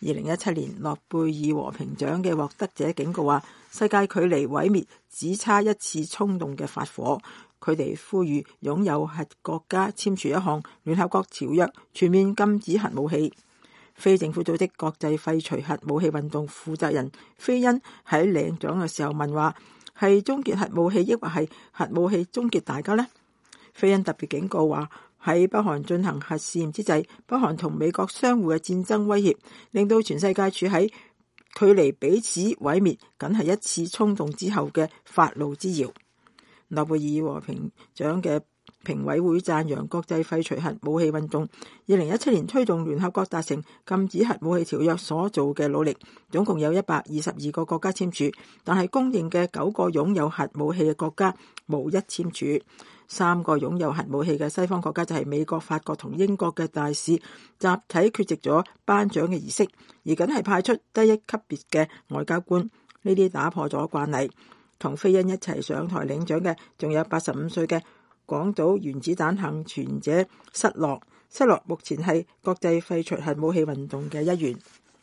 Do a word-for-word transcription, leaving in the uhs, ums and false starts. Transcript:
二零一七年諾貝爾和平獎嘅獲得者警告話，世界距離毀滅只差一次衝動嘅發火。佢哋呼籲擁有核國家簽署一項聯合國條約，全面禁止核武器。非政府組織國際廢除核武器運動負責人菲恩喺領獎嘅時候問話：係終結核武器，抑或係核武器終結大家呢？菲恩特別警告話，喺北韓進行核試驗之際，北韓同美國相互嘅戰爭威脅，令到全世界處喺距離彼此毀滅僅係一次衝動之後嘅發怒之遙。諾貝爾和平獎嘅評委會讚揚國際廢除核武器運動二零一七年推動聯合國達成禁止核武器條約所做嘅努力，總共有一百二十二個國家簽署，但係公認嘅九個擁有核武器嘅國家無一簽署。三個擁有核武器嘅西方國家就係美國、法國同英國嘅大使集體缺席咗頒獎嘅儀式，而僅係派出低一級別嘅外交官。呢啲打破咗慣例。同菲恩一齊上台領獎嘅仲有八十五歲嘅廣島原子彈幸存者失落。失落目前係國際廢除核武器運動嘅一員。